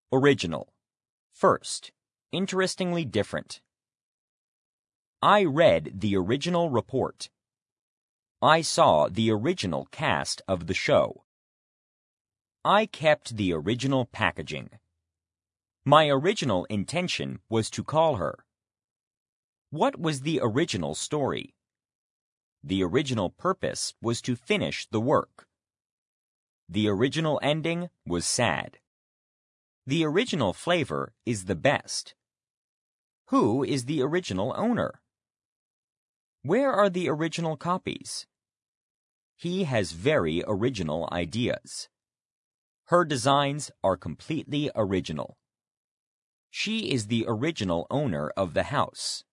Original. First, interestingly different. I read the original report. I saw the original cast of the show. I kept the original packaging. My original intention was to call her. What was the original story? The original purpose was to finish the work. The original ending was sad. The original flavor is the best. Who is the original owner? Where are the original copies? He has very original ideas. Her designs are completely original. She is the original owner of the house.